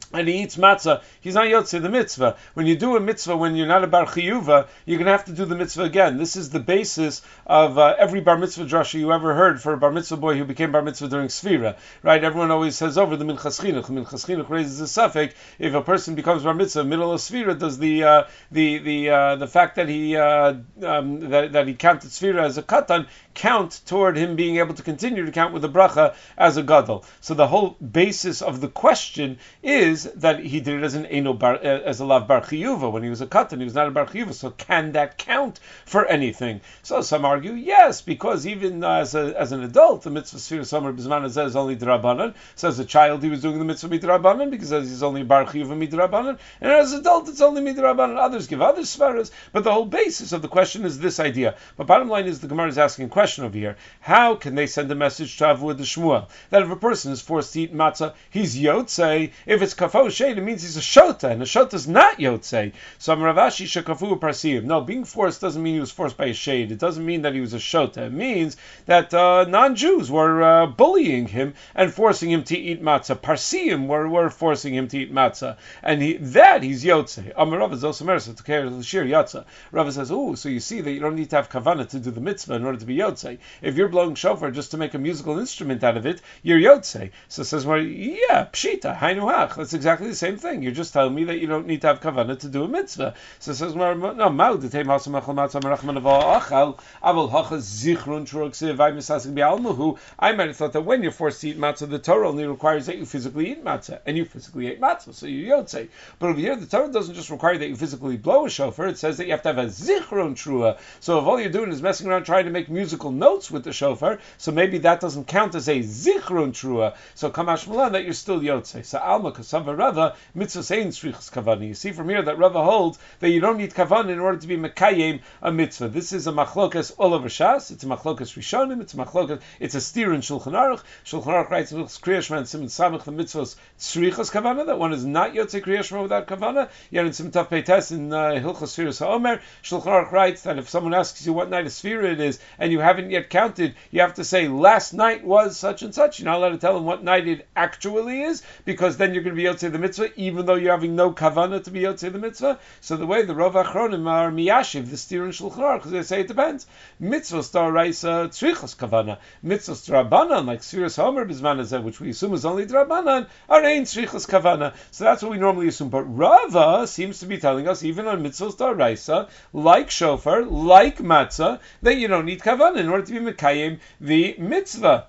and he eats matzah, he's not yotzei the mitzvah. When you do a mitzvah, when you're not a bar chiyuva, you're going to have to do the mitzvah again. This is the basis of uh, every bar mitzvah drasha you ever heard for a bar mitzvah boy who became bar mitzvah during Sfira, right? Everyone always says over the minchas chinuch. Minchas chinuch raises a suffix. If a person becomes bar mitzvah middle of Sfira, does the uh, the the uh, the fact that he uh, um, that, that he counted Sfira as a katan count toward him being able to continue to count with the bracha as a gadol? So the whole basis of the question is that he did it as an eno bar, as a lav bar chiyuva. When he was a katan, he was not a bar chiyuva. So can that count for anything? So some argue yes, because even uh, as a, as an adult, the mitzvah sfira somer b'zman hazeh is only drabanan. So as a child, he was doing the mitzvah midrabanan because he's only bar chiyuva midrabanan, and as an adult, it's only midrabanan. Others give other svaras, but the whole basis of the question is this idea. But bottom line is the Gemara is asking a question over here: how can they send a message to Avud the Shmuel that if a person is forced to eat matzah, he's yotzei? If it's kafo shade, it means he's a shota, and a shota is not yotzei. So Ravashi shekafu parsiv. No, being forced doesn't mean he was forced by a shade. It doesn't mean that he was a shota. It means that uh, non-Jews were uh, bullying him and forcing him to eat matzah. Parsim were, were forcing him to eat matzah, and he, that he's yotzei. Amar Rav is also mersa to care l'shir yatsa. Rav says, oh, so you see that you don't need to have kavana to do the mitzvah in order to be yotzei. If you're blowing shofar just to make a musical instrument out of it, you're yotzei. So it says, well, yeah, pshita, hainu hach. That's exactly the same thing. You're just telling me that you don't need to have kavanah to do a mitzvah. So it says, no, mau d'tei masam achal matzah merachman avah achal aval hachas zichrun shurok vay misasik bi'almuhu. I might have thought that when you're forced to eat matzah, the Torah only requires that you physically eat matzah, and you physically ate matzah, so you're yotzei. But over here, the Torah doesn't just require that you physically blow a shofar. It says that you have to have a zichrun trua. So if all you're doing is messing around trying to make musical notes with the shofar, so maybe that doesn't count as a zichrun trua. So kamash malan that you're still yotzei. So alma kasava Rava mitzvah saying strichas kavana. You see from here that Rava holds that you don't need kavana in order to be mekayim a mitzvah. This is a machlokas all over Shas. It's a machlokas rishonim. It's a machlokas. It's a steer in Shulchan Aruch. Shulchan Aruch writes in Kriya Shema and Siman Samach the mitzvahs strichas kavana, that one is not yotzei Kriya Shema without kavana. Yet in Siman Tav Peites in uh, Hilchos Sfiras HaOmer, Shulchan Aruch writes that if someone asks you what night of Sfira it is and you haven't yet counted, you have to say last night was such and such. You're not allowed to tell them what night it actually is, because then you're going to be yotzei the mitzvah, even though you're having no kavana to be yotzei the mitzvah. So the way the Rav Achronim are miyashiv, the steer in Shulchan Aruch, because they say it depends. Mitzvah star raisa tzrichas kavana. Mitzvah drabanan, like Sfiras Homer Bizman Hazeh, which we assume is only drabanan, are ain't tzrichas kavana. So that's what we normally assume. But Rava seems to be telling us, even on mitzvah star raisa, like shofar, like matzah, that you don't need kavana in order to be mekayim the mitzvah.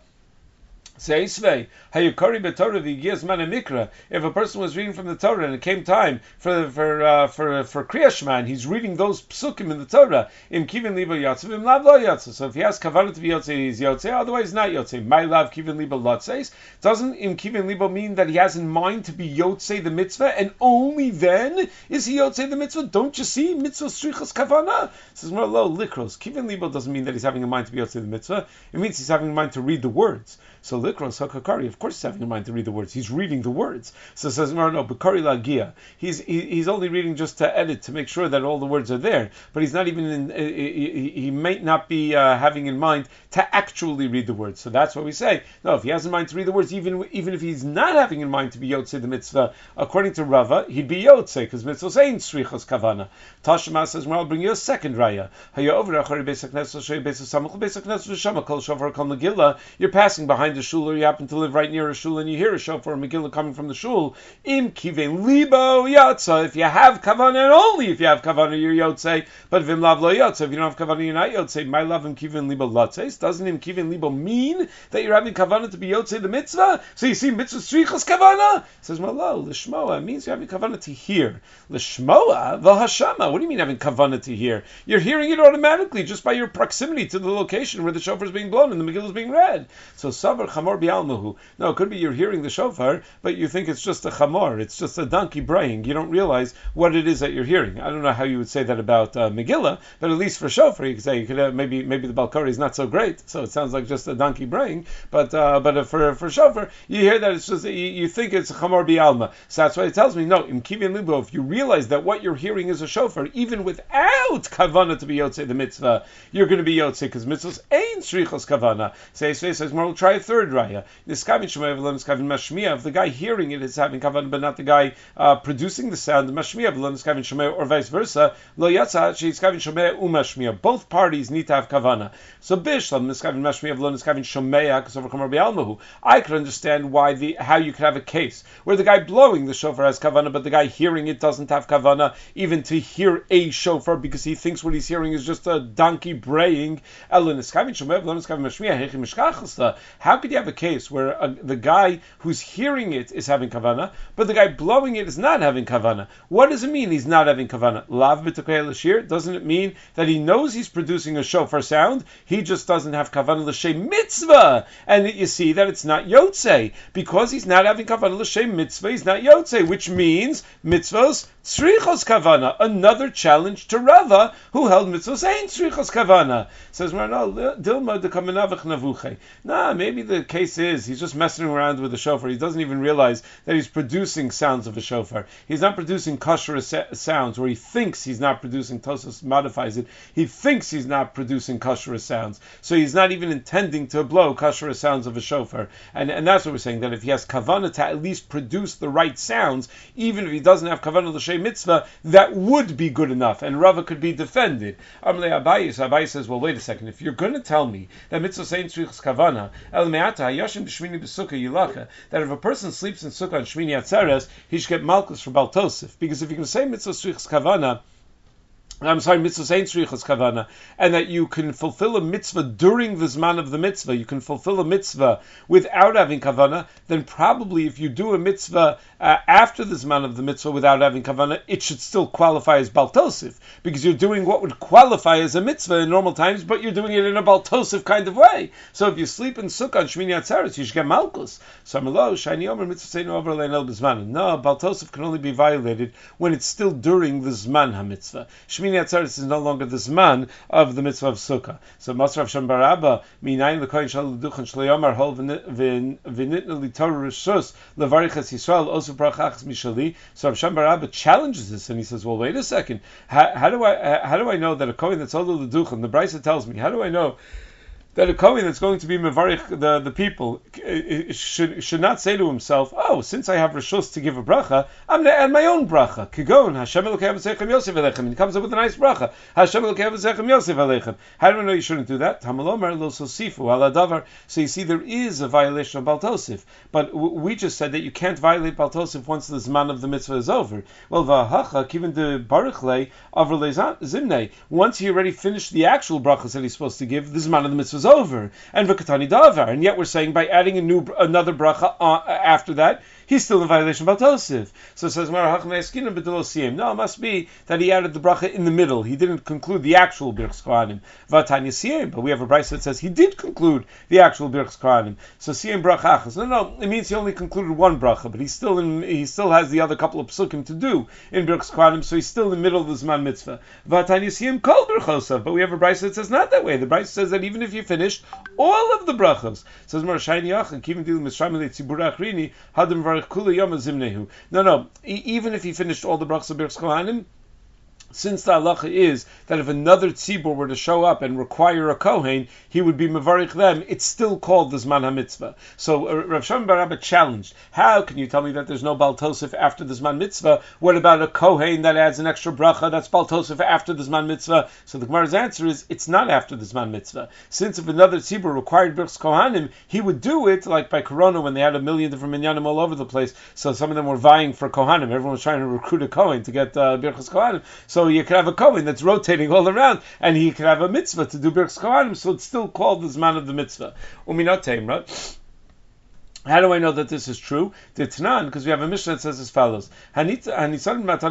Seisvei, hayukari betorah v'yigiyas man mikra. If a person was reading from the Torah and it came time for for uh, for for Kriya Shema, and he's reading those psukim in the Torah, im kivin liba yatzav, im lav lo yatzav. So if he has kavanah to be yotzei, he's yotzei. Otherwise, not yotzei. My lav kivin liba lotzeis. Doesn't im kivin liba mean that he has in mind to be yotzei the mitzvah, and only then is he yotzei the mitzvah? Don't you see mitzvah strichas kavanah? Says more low likros. Kivin liba doesn't mean that he's having in mind to be yotzei the mitzvah. It means he's having in mind to read the words. So likros hakakari, of course, he's having in mind to read the words. He's reading the words. So it says no, no, bakari lagia. He's he, he's only reading just to edit, to make sure that all the words are there. But he's not even in. Uh, he, he might not be uh, having in mind to actually read the words. So that's what we say. No, if he has in mind to read the words, even even if he's not having in mind to be yotzei the mitzvah, according to Rava, he'd be yotzei because mitzvah saying tzrichas kavana. Tashma says, well, I'll bring you a second raya. You're passing behind the shul, or you happen to live right near a shul, and you hear a shofar or Megillah coming from the shul. Im kiven libo yotza. If you have kavanah, and only if you have kavanah, you're yotzei. But vim lav lo yotza. If you don't have kavanah, you're not yotzei. My love im kiven libo lotzeis. Doesn't im kiven libo mean that you're having kavanah to be yotzei the mitzvah? So you see mitzvah strichas kavanah. Says malo lishmoa means you're having kavanah to hear. Lishmoa v'hashama. What do you mean having kavanah to hear? You're hearing it automatically just by your proximity to the location where the shofar is being blown and the Megillah is being read. So savar chamor bialmuhu. No, it could be you're hearing the shofar, but you think it's just a chamor, it's just a donkey braying. You don't realize what it is that you're hearing. I don't know how you would say that about uh, Megillah, but at least for shofar, you could say you could uh, maybe maybe the balkari is not so great, so it sounds like just a donkey braying. But uh, but uh, for for shofar, you hear that it's just you, you think it's a chamor bialma. So that's why it tells me no. In kivin libo, if you realize that what you're hearing is a shofar, even without kavana to be yotzei the mitzvah, you're going to be yotzei because mitzvahs ain't shrichos kavana. Say say says more. We'll try a third raya. Niskavin shomei v'lo niskavin mashmiya. If the guy hearing it is having kavanah, but not the guy uh, producing the sound, mashmiya v'lo niskavin shomei, or vice versa, lo yatsa sheiskavin shomei umashmiya. Both parties need to have kavanah. So bishlam niskavin mashmiya v'lo niskavin shomei, because over Rabbi Almahu, I could understand why the how you could have a case where the guy blowing the shofar has kavanah, but the guy hearing it doesn't have kavanah, even to hear a shofar, because he thinks what he's hearing is just a donkey braying. How could you have a case where uh, the guy who's hearing it is having kavanah, but the guy blowing it is not having kavanah? What does it mean he's not having kavanah? Lav b'tekei l'shir. Doesn't it mean that he knows he's producing a shofar sound? He just doesn't have kavanah l'shem mitzvah, and you see that it's not yotzei because he's not having kavanah l'shem mitzvah. He's not yotzei, which means mitzvos tzrichos kavanah. Another challenge to Rava, who held mitzvos ain't tzrichos kavanah. Says no, dilma de kamanavach navuche. Nah, maybe the case is he's just messing around with the shofar. He doesn't even realize that he's producing sounds of a shofar. He's not producing kosher sounds, or he thinks he's not producing. Tosas modifies it. He thinks he's not producing kosher sounds, so he's not even intending to blow kosher sounds of a shofar. And and that's what we're saying, that if he has kavanah to at least produce the right sounds, even if he doesn't have kavanah l'shem mitzvah, that would be good enough, and Rava could be defended. Amalei Abaye, so Abaye says, well, wait a second. If you're going to tell me that mitzvah saying tzrichas kavana, el me'ata hayashim b'shmini b'sukkah yilacha, that if a person sleeps in sukkah on shmini atzeres, he should get malchus for Baal Tosef, because if you're going to say mitzvah tzrichas kavana, I'm sorry, mitzvah ain't tzrichas kavana, and that you can fulfill a mitzvah during the zman of the mitzvah, you can fulfill a mitzvah without having kavana, then probably if you do a mitzvah uh, after the zman of the mitzvah without having kavana, it should still qualify as Baal Tosef, because you're doing what would qualify as a mitzvah in normal times, but you're doing it in a Baal Tosef kind of way. So if you sleep in sukkah on shmini atzeres, you should get malchus. So amalo shani omer mitzvah seinu over le'nel b'zman. No, Baal Tosef can only be violated when it's still during the zman ha-mitzvah. Shmini Atzeres is no longer the zman of the mitzvah of sukkah. So Masrav Shem Barabba minayin lekoyin shal l'duchan shleiyomar hol v'nitna li Torah rishus levarichas Yisrael osu brachachas mishali. So Rav Shem Barabba challenges this, and he says, well, wait a second. How, how do I how do I know that a kohen that's older l'duchan? The Brisa tells me. How do I know that a kohen that's going to be mevarich the, the people should should not say to himself, oh, since I have rishus to give a bracha, I'm going to add my own bracha. Kigon Hashem Elokei Avosechem Yosef Aleichem, and he comes up with a nice bracha. Hashem Elokei Avosechem Yosef Aleichem. How do I know you shouldn't do that? Tamalomer lo sosifu ala davar. So you see, there is a violation of Baal Tosef, but w- we just said that you can't violate Baal Tosef once the zman of the mitzvah is over. Well, v'hacha kiven de baruchle aver zimnei. Once he already finished the actual brachas that he's supposed to give, the zman of the mitzvah is over, and v'katani davar, and yet we're saying by adding a new another bracha uh, after that, he's still in violation of Baal Tosef. So it says, no, it must be that he added the bracha in the middle. He didn't conclude the actual Birchas Kohanim. Vatanya siyem, but we have a brayso that says he did conclude the actual Birchas Kohanim. So siyem bracha achas. No, no, it means he only concluded one bracha, but he's still in, he still has the other couple of psukim to do in Birchas Kohanim, so he's still in the middle of the Zman mitzvah. Vatanya siyem kol berchosav, but we have a brayso that says not that way. The brayso says that even if you finished all of the brachos, says Mar Shayni Yachin, Kivin Dilu Mishrayim Leitzibura Achrini, Hadam Varich Kula Yom Zimnehu. No, no. E- even if he finished all the brachos of Birchas Kohanim, since the halacha is that if another tzibur were to show up and require a kohen, he would be mevarich them, it's still called the Zman HaMitzvah. So uh, Rav Shimon bar Abba challenged, how can you tell me that there's no Baal Tosef after the Zman Mitzvah? What about a kohen that adds an extra bracha that's Baal Tosef after the Zman Mitzvah? So the Gemara's answer is, it's not after the Zman Mitzvah. Since if another tzibur required Birchas Kohanim, he would do it like by Corona when they had a million different minyanim all over the place, so some of them were vying for Kohanim. Everyone was trying to recruit a kohen to get uh, Birchas Kohanim. So you could have a kohen that's rotating all around, and he could have a mitzvah to do Birchas Kohanim, so it's still called the Zman of the mitzvah. Uminot Teimra. How do I know that this is true? The Tanan, because we have a Mishnah that says as follows: If you have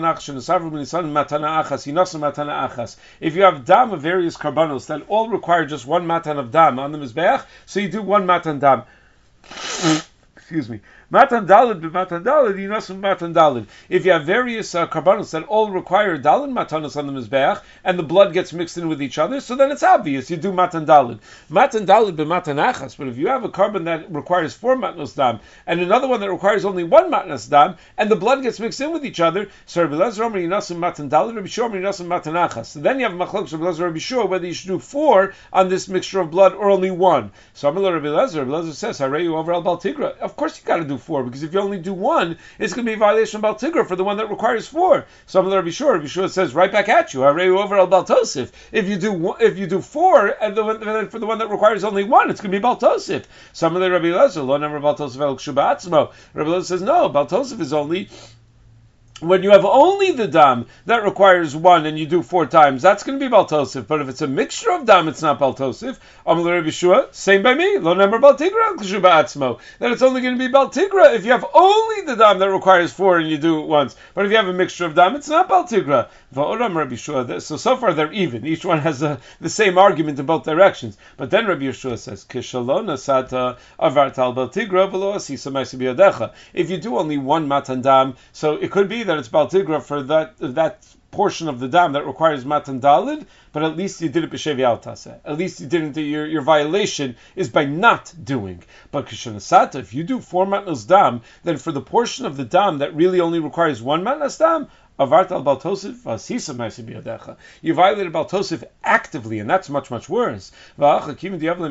dam of various karbanos that all require just one matan of dam on the mizbeach, so you do one matan dam. Excuse me. Matan dalid b'matan dalid, yinasum matan dalid. If you have various uh, karbanos that all require dalid matanos on the mizbeach, and the blood gets mixed in with each other, so then it's obvious you do matan dalid. Matan dalid b'matan achas. But if you have a carbon that requires four matnos dam, and another one that requires only one matnos dam, and the blood gets mixed in with each other, so Rabbi Lezer Omer yinasum matan dalid, Rabbi Shua Omer yinasum matan achas. So then you have machlokes Rabbi Lezer Rabbi Shua whether you should do four on this mixture of blood or only one. So Amar Rabbi Lezer, Rabbi Lezer says, "Hareyu over al bal tigra." Of course you got to do four, because if you only do one, it's going to be a violation of bal tigra for the one that requires four. So Amar Rabbi Shua, Rabbi Shua says right back at you, "Hareyu over al bal tosif." If you do if you do four, and the one, and for the one that requires only one, it's going to be bal tosif. So Amar Rabbi Lezer, lo never bal tosif el kshuba atzmo. Rabbi Lezer says no, bal tosif is only when you have only the dam that requires one and you do four times, that's going to be baltosif. But if it's a mixture of dam, it's not baltosif. Amalei Rabbi Shua, same by me. Lo nemer baltigra l'kshuba atzmo. Then it's only going to be baltigra if you have only the dam that requires four and you do it once. But if you have a mixture of dam, it's not baltigra. Va'oram Rabbi Shua. So so far they're even. Each one has a, the same argument in both directions. But then Rabbi Yeshua says, Kishalona sata avartal baltigra v'lo asisa ma'aseh biyadecha. If you do only one matan dam, so it could be that it's baltigra for that that portion of the dam that requires matan dalid, but at least you did it b'shevi al taseh. At least you didn't. Your your violation is by not doing. But kishanasata, if you do four matnos dam, then for the portion of the dam that really only requires one matnos dam, avart al baltosif vasisa ma'aseh biyadecha. You violated baltosif actively, and that's much much worse. But wait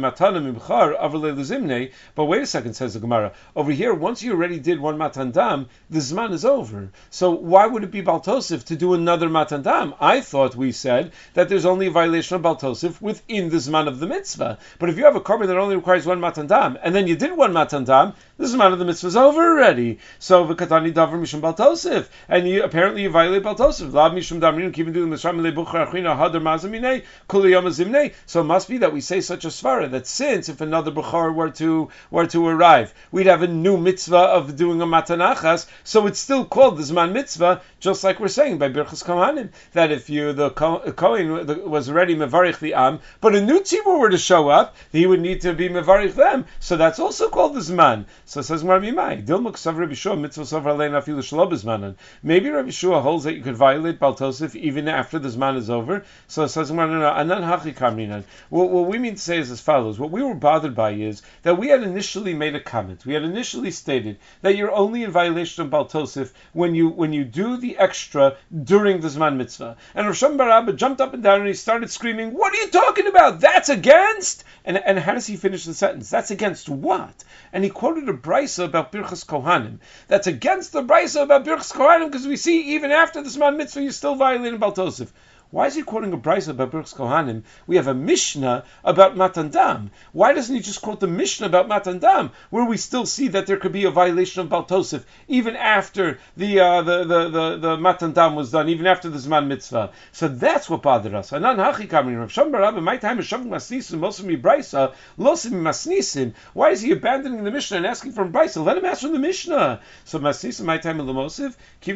a second, says the Gemara. Over here, once you already did one matan dam, the zman is over. So why would it be baltosif to do another matan dam? I thought we said that there's only a violation of baltosif within the zman of the mitzvah. But if you have a korban that only requires one matan dam, and then you did one matan dam, the zman of the mitzvah is over already. So v'katani davar mishum baltosif, and you apparently you violate baltosif. Lav mishum damrin kivin du l'misram lebuchar achina hadar mazamine kuli yom azimne. So it must be that we say such a svara that since if another bukhar were to were to arrive, we'd have a new mitzvah of doing a matanachas. So it's still called the zman mitzvah, just like we're saying by birchas kohanim that if you the kohen was already mevarich the am, but a new tzibur were to show up, he would need to be mevarich them. So that's also called the zman. So it says Rabbi Mai, Dilmuk Sav Rabbi Shua mitzvah Sav Alein Afilu Shelo B'Zmanan. Maybe Rabbi Shua holds that you could violate baltosif even after the zman is over. So it says Anan Hachi Kamrinan. What we mean to say is as follows: what we were bothered by is that we had initially made a comment. We had initially stated that you're only in violation of baltosif when you when you do the extra during the zman mitzvah. And Rosh Barabba jumped up and down and he started screaming, "What are you talking about? That's against!" And and how does he finish the sentence? That's against what? And he quoted a brisa about Birchas Kohanim. That's against the brisa about Birchas Kohanim because we see even after the Zman Mitzvah you're still violating Baltosif. Why is he quoting a brisa about Birchas Kohanim? We have a Mishnah about Matan Dam. Why doesn't he just quote the Mishnah about Matan Dam, where we still see that there could be a violation of Baltosif even after the uh, the, the, the, the Matan Dam was done, even after the Zman Mitzvah? So that's what bothered us. Anan hachi kamrin Rav Sham bar Abba, my time is shaving masnisim, most of me brisa, losim masnisim. Why is he abandoning the Mishnah and asking from brisa? Let him ask from the Mishnah. So masnisim, my time is lemosiv.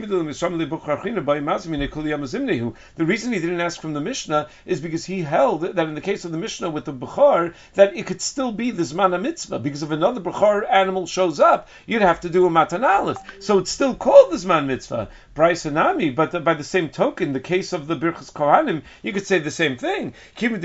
The reason he didn't ask from the Mishnah is because he held that in the case of the Mishnah with the Bukhar, that it could still be the Zman HaMitzvah, because if another Bukhar animal shows up, you'd have to do a Matan Aleph. So it's still called the Zman Mitzvah. Bryce Hanami, but the, by the same token, the case of the Birchas Kohanim, you could say the same thing. If another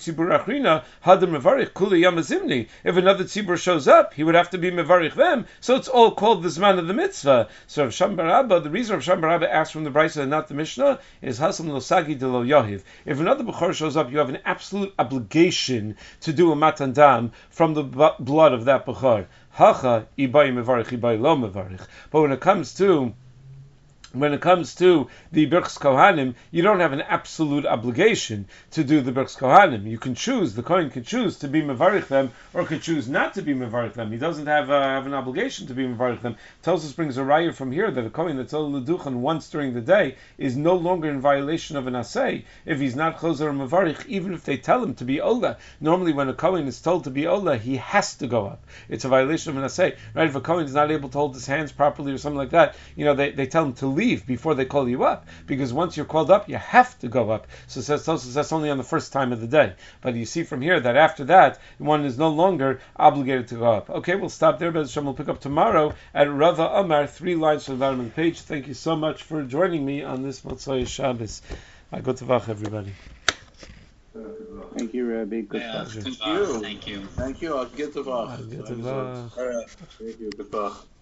tzibur shows up, he would have to be mevarich them, so it's all called the Zman of the Mitzvah. So Rav Sham bar Abba, the reason Rav Sham bar Abba asked from the Bryce and not the Mishnah is Hasam Losagi de Lo Yahiv. If another Bukhar shows up, you have an absolute obligation to do a Matan Dam from the b- blood of that Bukhar. Hacha, ibai mevarich, ibai lo mevarich. But when it comes to When it comes to the Birchas Kohanim, you don't have an absolute obligation to do the Birchas Kohanim. You can choose, the Kohen can choose to be Mevarich them, or can choose not to be Mevarich them. He doesn't have, uh, have an obligation to be Mevarich them. Tosfos brings a raya from here that a Kohen that's Ol L'Duchan once during the day is no longer in violation of an Asay if he's not Chozer or Mevarich, even if they tell him to be Ola. Normally when a Kohen is told to be Ola, he has to go up. It's a violation of an Asay. Right? If a Kohen is not able to hold his hands properly or something like that, you know, they, they tell him to leave. leave before they call you up, because once you're called up, you have to go up. So says Tosfos, that's only on the first time of the day. But you see from here that after that, one is no longer obligated to go up. Okay, we'll stop there, but we'll pick up tomorrow at Rava Amar, three lines from the bottom of the page. Thank you so much for joining me on this Motzei Shabbos. Good Tavach, everybody. Thank you, Rabbi. Good yeah, Thank you. Thank you. Thank you. Good Tavach. Good Tavach. Thank you. Good Tavach.